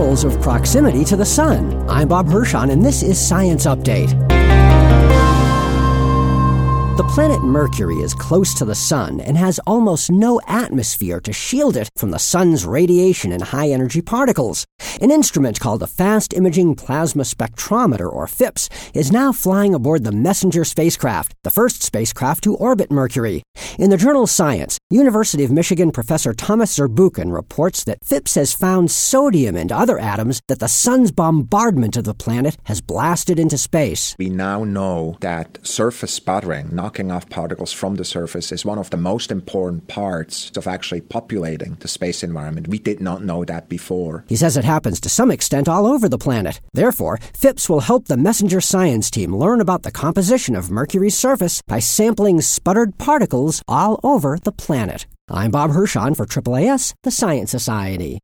levels of proximity to the Sun. I'm Bob Hirschon, and this is Science Update. The planet Mercury is close to the Sun and has almost no atmosphere to shield it from the Sun's radiation and high-energy particles. An instrument called the Fast Imaging Plasma Spectrometer, or FIPS, is now flying aboard the Messenger spacecraft, the first spacecraft to orbit Mercury. In the journal Science, University of Michigan professor Thomas Zurbuchen reports that FIPS has found sodium and other atoms that the Sun's bombardment of the planet has blasted into space. We now know that surface sputtering, knocking off particles from the surface, is one of the most important parts of actually populating the space environment. We did not know that before. He says it happens to some extent all over the planet. Therefore, FIPS will help the Messenger science team learn about the composition of Mercury's surface by sampling sputtered particles all over the planet. I'm Bob Hirschon for AAAS, the Science Society.